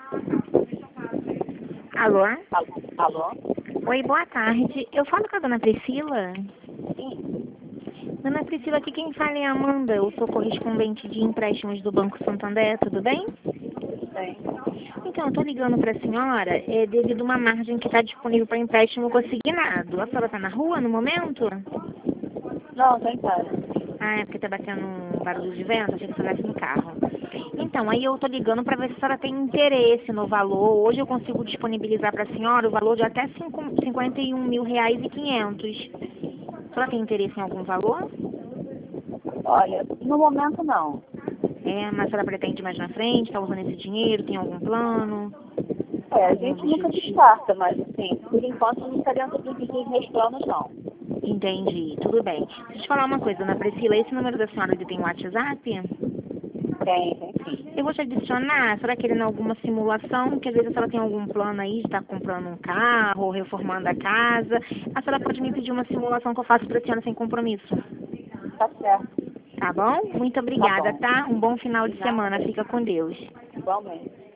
Alô? Alô? Oi, boa tarde. Eu falo com a dona Priscila? Sim. Dona Priscila, aqui quem fala é a Amanda. Eu sou correspondente de empréstimos do Banco Santander, tudo bem? Bem. Então, eu tô ligando para a senhora devido a uma margem que está disponível para empréstimo consignado. A senhora está na rua no momento? Não, tô em casa. Ah, é porque tá batendo um barulho de vento, achei que você estivesse no carro. Então, aí eu tô ligando para ver se a senhora tem interesse no valor. Hoje eu consigo disponibilizar para a senhora o valor de até 51.500 reais. A senhora tem interesse em algum valor? Olha, no momento não. É, mas a senhora pretende mais na frente? Está usando esse dinheiro? Tem algum plano? A Algum gente nunca objetivo? descarta, mas assim, por enquanto não está dentro dos meus planos, não. Entendi, tudo bem. Deixa eu te falar uma coisa, Ana Priscila, esse número da senhora ele tem WhatsApp? Tem sim. Eu vou te adicionar, será querendo alguma simulação? Que às vezes a senhora tem algum plano aí de estar comprando um carro ou reformando a casa. A senhora pode me pedir uma simulação que eu faço para a senhora sem compromisso. Tá certo. Tá bom? Muito Tá obrigada, bom. tá? Um bom final De de semana. nada. Fica com Deus. Igualmente.